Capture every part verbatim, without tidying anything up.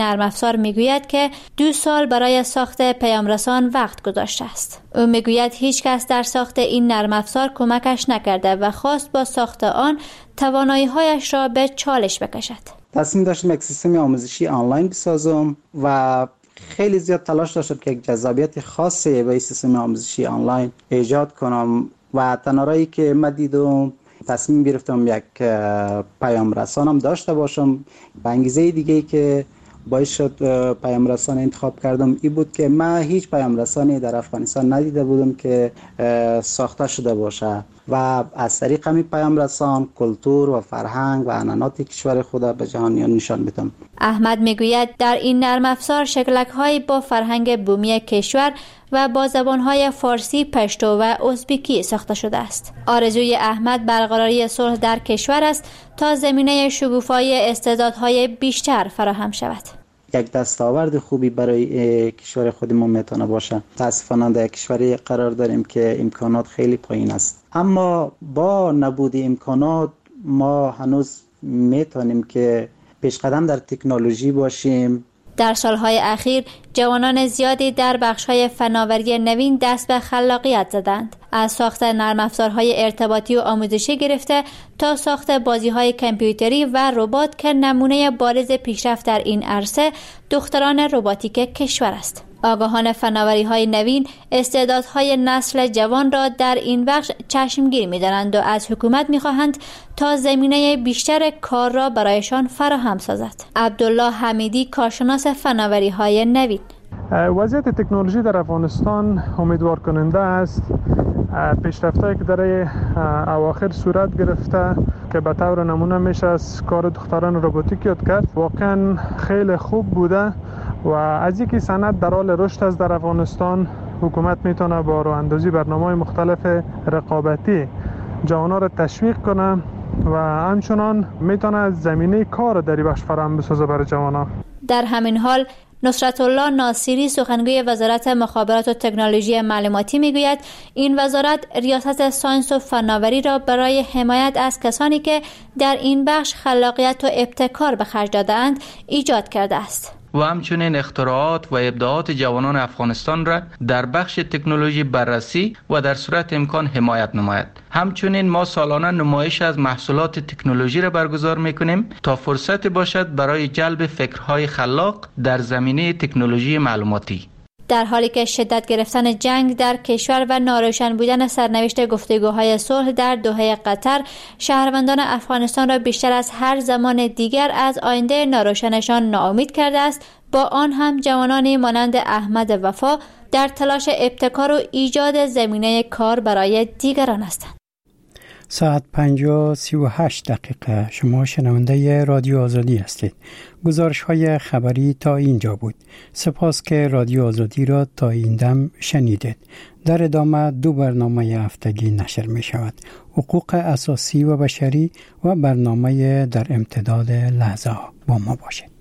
نرم افزار میگوید که دو سال برای ساخت پیامرسان وقت گذاشته است. او میگوید هیچ کس در ساخت این نرم افزار کمکش نکرده و خواست با ساخت آن توانایی‌هایش را به چالش بکشد. تصمیم داشتم یک سیستم آموزشی آنلاین بسازم و خیلی زیاد تلاش داشتم که یک جذابیت خاصی به این سیستم آموزشی آنلاین ایجاد کنم و تنارایی که من دیدم تصمیم گرفتم یک پیام رسانم داشته باشم. به انگیزه دیگه که باعث شد پیام رسان انتخاب کردم این بود که من هیچ پیام رسانی در افغانستان ندیده بودم که ساخته شده باشه و از طریق همین پیام رسان کلتور و فرهنگ و عنعنات کشور خود به جهانیان نشان میدم. احمد میگوید در این نرم افزار شکلک‌هایی با فرهنگ بومی کشور و با زبان‌های فارسی، پشتو و ازبکی ساخته شده است. آرزوی احمد برقراری صلح در کشور است تا زمینه شکوفایی استعدادهای بیشتر فراهم شود. یک دستاورد خوبی برای کشور خودمون میتونه باشه. متاسفانه در کشوری قرار داریم که امکانات خیلی پایین است، اما با نبود امکانات ما هنوز میتونیم که پیشقدم در تکنولوژی باشیم. در سالهای اخیر جوانان زیادی در بخش‌های فناوری نوین دست به خلاقیت زدند. از ساخت نرم افزارهای ارتباطی و آموزشی گرفته تا ساخت بازی‌های کامپیوتری و ربات که نمونه بارز پیشرفت در این عرصه دختران رباتیک کشور است. آگاهان فناوری‌های نوین استعدادهای نسل جوان را در این بخش چشمگیر می‌دارند و از حکومت می‌خواهند تا زمینه بیشتر کار را برایشان فراهم سازد. عبدالله حمیدی کارشناس فناوری‌های نوین: وضعیت تکنولوژی در افغانستان امیدوار کننده است. پیشرفت‌هایی که در اواخر صورت گرفته که به طور نمونه میشه از کار دختران رباتیک یاد کرد واقعا خیلی خوب بوده و از اینکه صنعت در حال رشد است در افغانستان، حکومت میتونه با راه اندازی برنامه‌های مختلف رقابتی جوانان را تشویق کنه و همچنان میتونه زمینه کار در این بخش فراهم بسازه برای جوانان. در همین حال نصرت الله ناصری سخنگوی وزارت مخابرات و تکنولوژی معلوماتی میگوید این وزارت ریاست ساینس و فناوری را برای حمایت از کسانی که در این بخش خلاقیت و ابتکار به خرج داده‌اند ایجاد کرده است و همچنین اختراعات و ابداعات جوانان افغانستان را در بخش تکنولوژی بررسی و در صورت امکان حمایت نماید. همچنین ما سالانه نمایش از محصولات تکنولوژی را برگزار میکنیم تا فرصت باشد برای جلب فکرهای خلاق در زمینه تکنولوژی معلوماتی. در حالی که شدت گرفتن جنگ در کشور و ناروشن بودن سرنوشت گفتگوهای صلح در دوحه قطر شهروندان افغانستان را بیشتر از هر زمان دیگر از آینده ناروشنشان ناامید کرده است، با آن هم جوانانی مانند احمد وفا در تلاش ابتکار و ایجاد زمینه کار برای دیگران هستند. ساعت پنج و سی و هشت دقیقه. شما شنونده رادیو آزادی هستید. گزارش های خبری تا اینجا بود. سپاس که رادیو آزادی را تا این دم شنیدید. در ادامه دو برنامه هفتگی نشر می شود: حقوق اساسی و بشری و برنامه در امتداد لحظه ها. با ما باشید.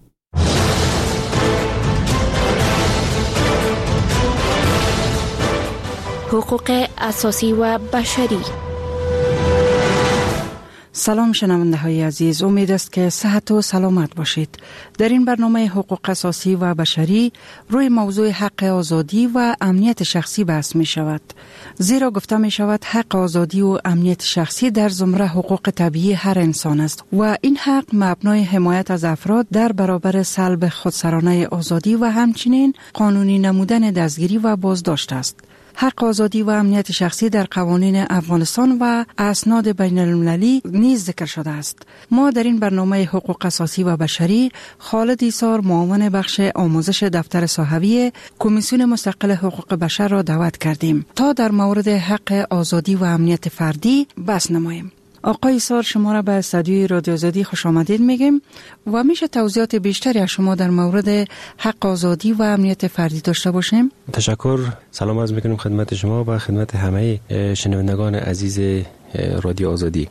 حقوق اساسی و بشری. سلام شنونده های عزیز، امید است که صحت و سلامت باشید. در این برنامه حقوق اساسی و بشری روی موضوع حق آزادی و امنیت شخصی بحث می شود، زیرا گفته می شود حق آزادی و امنیت شخصی در زمره حقوق طبیعی هر انسان است و این حق مبنای حمایت از افراد در برابر سلب خودسرانه آزادی و همچنین قانونی نمودن دستگیری و بازداشت است. حق آزادی و امنیت شخصی در قوانین افغانستان و اسناد بین المللی نیز ذکر شده است. ما در این برنامه حقوق اساسی و بشری خالد ایسار، معاون بخش آموزش دفتر صحوی کمیسیون مستقل حقوق بشر را دعوت کردیم تا در مورد حق آزادی و امنیت فردی بحث نماییم. آقای ایسار، شما را به استودیوی رادیو آزادی خوش آمدید میگیم و میشه توضیحات بیشتری از شما در مورد حق آزادی و امنیت فردی داشته باشیم؟ تشکر. سلام عرض میکنیم خدمت شما و خدمت همه شنوندگان عزیز رادیو آزادی.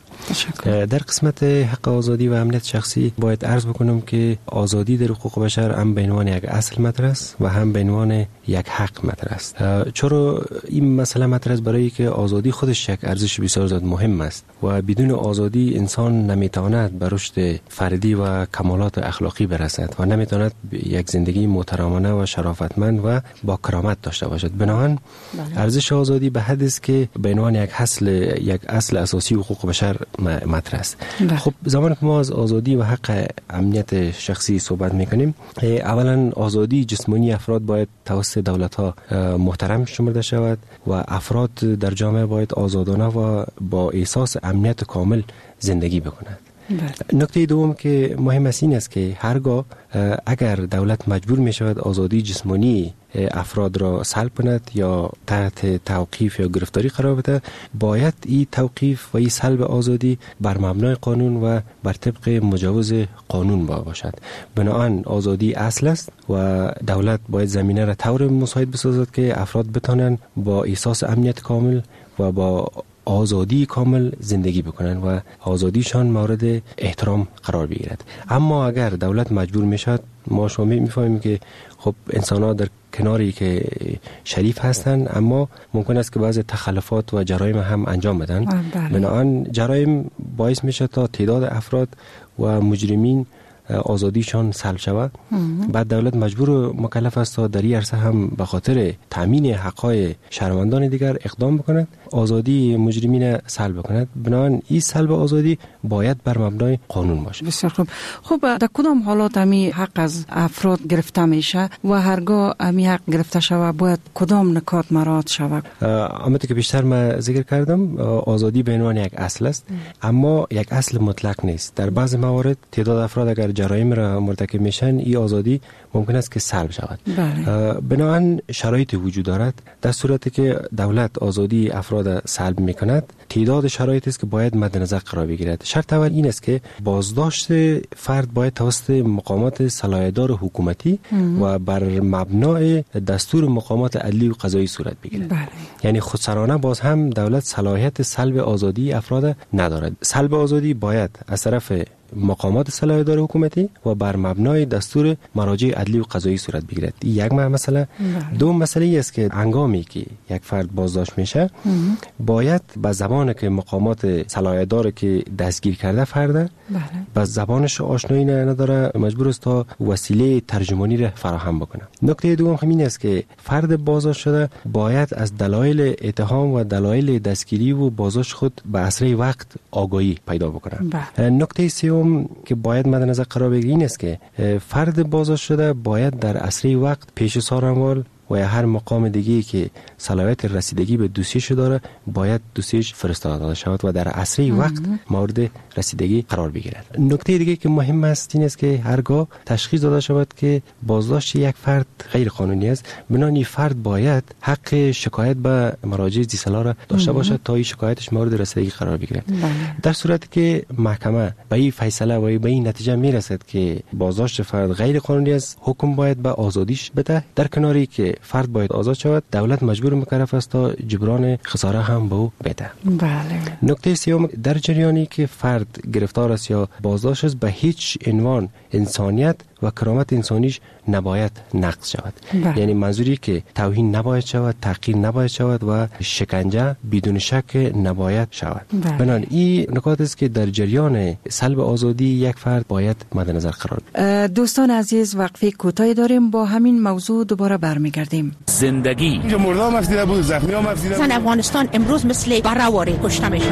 در قسمت حق آزادی و امنیت شخصی باید عرض بکنم که آزادی در حقوق بشر هم به عنوان یک اصل مطرح است و هم به عنوان یک حق مطرح است. چرا این مسئله مطرح است؟ برای که آزادی خودش یک ارزش بسیار زیاد مهم است و بدون آزادی انسان نمیتواند به رشد فردی و کمالات اخلاقی برسد و نمیتواند یک زندگی محترمانه و شرافتمند و با کرامت داشته باشد. بنابراین ارزش آزادی به حد است که به عنوان یک اصل یک اصل اساسی حقوق بشر مطرح است. خب زمانی که ما از آزادی و حق امنیت شخصی صحبت میکنیم، اولا آزادی جسمانی افراد باید توسط دولت‌ها محترم شمرده شود و افراد در جامعه باید آزادانه و با احساس امنیت کامل زندگی بکنند. نکته دوم که مهم است این است که هرگاه اگر دولت مجبور می شود آزادی جسمانی افراد را سلب کند یا تحت توقیف یا گرفتاری قرار بده، باید این توقیف و این سلب آزادی بر مبنای قانون و بر طبق مجوز قانون باشد. بنابراین آزادی اصل است و دولت باید زمینه را طور مساعد بسازد که افراد بتوانند با احساس امنیت کامل و با آزادی کامل زندگی بکنن و آزادیشان مورد احترام قرار بگیرد. اما اگر دولت مجبور میشد، ما شما میفهمیم که خب انسان ها در کناری که شریف هستند اما ممکن است که بعض تخلفات و جرایم هم انجام بدن. بنابراین جرایم باعث میشه تا تعداد افراد و مجرمین آزادیشان سلب شود. بعد دولت مجبور و مکلف است تا در این عرصه هم به خاطر تامین حقوق شهروندان دیگر اقدام بکند، آزادی مجرمین سلب بکند. بنابراین این سلب آزادی باید بر مبنای قانون باشه. بسیار خوب. خب در کدام حالات امی حق از افراد گرفته میشه و هرگاه امی حق گرفته شود باید کدام نکات مراعات شود؟ همونطور که بیشتر ما ذکر کردم، آزادی به عنوان یک اصل است اما یک اصل مطلق نیست. در بعض موارد تعداد افراد اگر جرایم را مرتکب میشن، این آزادی ممکن است که سلب شود. بنابراین شرایط وجود دارد. در صورتی که دولت آزادی افراد سلب میکند، تعداد شرایط است که باید مد نظر قرار بگیرد. شرط اول این است که بازداشت فرد باید توسط مقامات صلاحیت‌دار حکومتی ام. و بر مبنای دستور مقامات عدلی و قضایی صورت بگیرد. بله. یعنی خودسرانه باز هم دولت صلاحیت سلب آزادی افراد ندارد. سلب آزادی باید از طرف مقامات صلاحیت‌دار حکومتی و بر مبنای دستور مراجع عدلی و قضایی صورت بگیرد. این یک مسئله. دوم مسئله ای است که هنگامی که یک فرد بازداشت میشه باید به زبانی که مقامات صلاحیت‌دار که دستگیر کرده فرد به زبانش آشنایی نداره، مجبور است تا وسیله ترجمانی را فراهم بکنه. نکته دوم همین است که فرد بازداشت شده باید از دلایل اتهام و دلایل دستگیری و بازداشت خود به اسرع وقت آگاهی پیدا بکنه. نکته سوم که باید مد نظر قرار بگیرید این است که فرد بازداشت شده باید در اسرع وقت پیش سارنوال و یا هر مقام دیگه‌ای که صلاحیت رسیدگی به دوسیش داره باید دوسیش فرستاده شود و در اسرع وقت مورد رسیدگی قرار بگیرد. نکته دیگه که مهم است این است که هرگاه تشخیص داده شود که بازداشت یک فرد غیر قانونی است، بنابراین فرد باید حق شکایت به مراجع ذی‌صلاح را داشته باشد تا این شکایتش مورد رسیدگی قرار بگیرد. در صورتی که محکمه به این فیصله و به این نتیجه میرسد که بازداشت فرد غیر قانونی است، حکم باید به آزادیش بده. در کناری که فرد باید آزاد شود، دولت مجبور مکلف است تا جبران خساره هم به او بده. بله. نکته سوم، در جریانی که فرد گرفتار است یا بازداشت است به هیچ عنوان انسانیت و کرامت انسانیش نباید نقض شود. بله. یعنی منظوری که توهین نباید شود، تحقیر نباید شود و شکنجه بدون شک نباید شود. بله. بنابراین این نکات است که در جریان سلب آزادی یک فرد باید مد نظر قرار بگیرد. دوستان عزیز، وقفه کوتاهی داریم، با همین موضوع دوباره برمیگردیم. زندگی اینجا مردم افسیده بود، زخمی هم افسیده بود. زن افغانستان امروز مثل بره‌واره کشته میشه.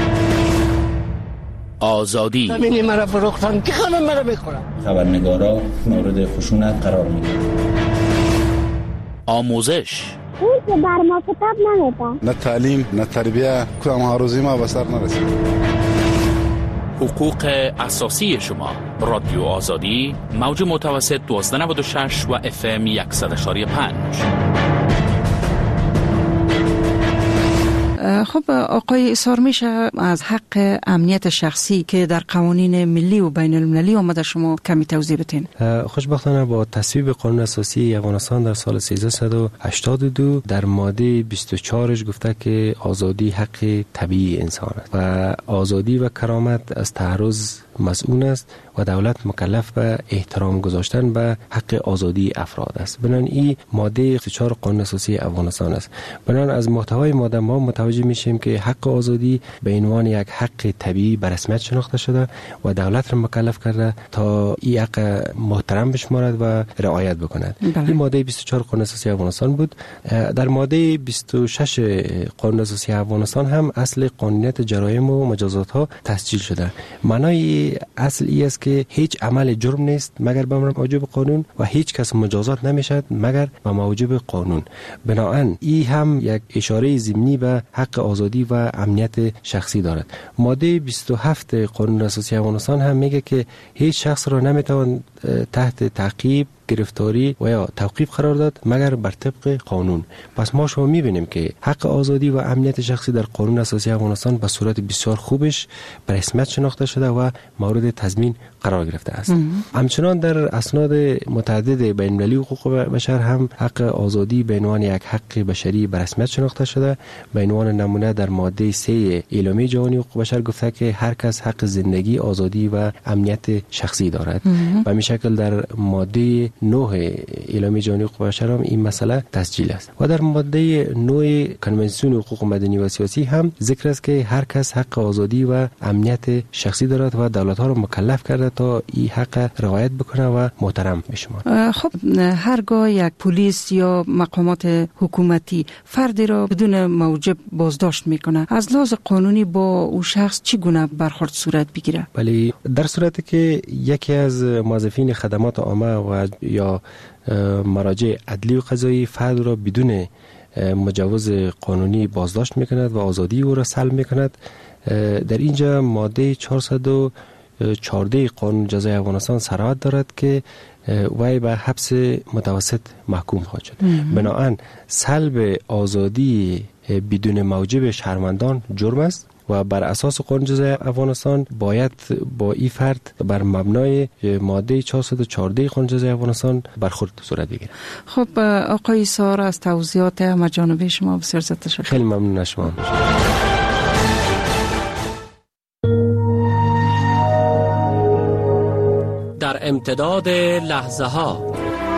آزادی زمینی مرا فروختن که همه مرا میخورن. خبرنگارا مورد خشونت قرار میگیرن. آموزش اون که بر ما کتاب نمیده. نه تعلیم نه تربیه، کدام هاروزی ما به سر نرسید. حقوق اساسی شما. رادیو آزادی، موج متوسط دوازده نود و شش و اف ام صد و شش و پنج. خب آقای ایثار، میشه از حق امنیت شخصی که در قوانین ملی و بین المللی آمده شما کمی توضیح بدین؟ خوشبختانه با تصویب قانون اساسی افغانستان در سال سیزده و هشتاد و دو در ماده بیست و چهار گفته که آزادی حق طبیعی انسان است و آزادی و کرامت از تعرض مسئول است و دولت مکلف به احترام گذاشتن به حق آزادی افراد است. بنان این ماده بیست و چهار قانون اساسی افغانستان است. بنان از محتوای ماده ما متوجه میشیم که حق آزادی به عنوان یک حق طبیعی به رسمیت شناخته شده و دولت را مکلف کرده تا این حق محترم بشمارد و رعایت بکند. بله. این ماده بیست و چهار قانون اساسی افغانستان بود. در ماده بیست و شش قانون اساسی افغانستان هم اصل قانونیت جرایم و مجازات ها تسجیل شده. معنای اصل ای است که هیچ عمل جرم نیست مگر به موجب قانون و هیچ کس مجازات نمیشد مگر به موجب قانون. بنابراین این هم یک اشاره ضمنی به حق آزادی و امنیت شخصی دارد. ماده بیست و هفت قانون اساسی افغانستان هم میگه که هیچ شخص را نمیتوان تحت تعقیب، گرفتاری و یا توقیف قرار داد مگر بر طبق قانون. پس ما شما میبینیم که حق آزادی و امنیت شخصی در قانون اساسی افغانستان به صورت بسیار خوبش به رسمیت شناخته شده و مورد تضمین قرار گرفته است. همچنان در اسناد متعدد بین المللی حقوق بشر هم حق آزادی به عنوان یک حق بشری به رسمیت شناخته شده. به عنوان نمونه در ماده سه اعلامیه جهانی حقوق بشر گفته که هر کس حق زندگی، آزادی و امنیت شخصی دارد. و می شکل در ماده نه اعلامیه جهانی حقوق بشر هم این مسئله تسجیل است. و در ماده نه کنوانسیون حقوق مدنی و سیاسی هم ذکر است که هر کس حق آزادی و امنیت شخصی دارد و دولت ها را مکلف کرده تا این حق رعایت بکنه و محترم بشمارد. خب هرگاه یک پلیس یا مقامات حکومتی فردی را بدون موجب بازداشت میکنه، از لحاظ قانونی با او شخص چگونه برخورد صورت بگیره؟ بله، در صورتی که یکی از موظفین خدمات عامه و یا مراجع عدلی و قضایی فرد را بدون مجوز قانونی بازداشت میکند و آزادی او را سلب میکند، در اینجا ماده چهارصد و چهارده قانون جزای افغانستان صراحت دارد که وی به حبس متوسط محکوم خواهد شد. بنابراین سلب آزادی بدون موجب شهروندان جرم است و بر اساس قانون جزای افغانستان باید با این فرد بر مبنای ماده چهارصد و چهارده قانون جزای افغانستان برخورد صورت بگیرد. خب آقای ایثار، از توضیحات همه‌جانبه شما بسیار زیاد تشکر. خیلی ممنون از شما. در امتداد لحظه ها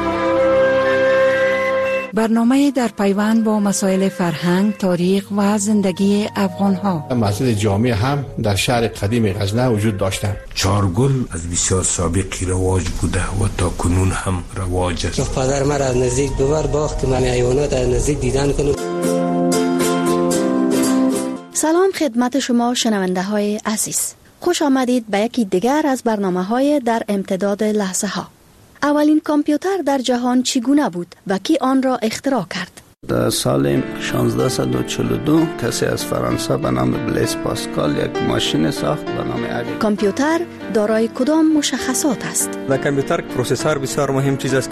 برنامه در پیوند با مسائل فرهنگ، تاریخ و زندگی افغان ها. مسجد جامع هم در شهر قدیم غزنه وجود داشتند. چارگل از بسیار سابقی رواج بوده و تا کنون هم رواج است. پدر مرا از نزدیک دوبار باخت که من حیوانات از نزدیک دیدن کنم. سلام خدمت شما شنونده های عزیز. خوش آمدید به یکی دیگر از برنامه های در امتداد لحظه ها. اولین کامپیوتر در جهان چگونه بود و کی آن را اختراع کرد؟ در سال شانزده و چهل و دو کسی از فرانسه به نام بلیس پاسکال یک ماشین ساخت به نام اریک. کامپیوتر دارای کدام مشخصات است؟ در کامپیوتر پروسسور بسیار مهم چیز است.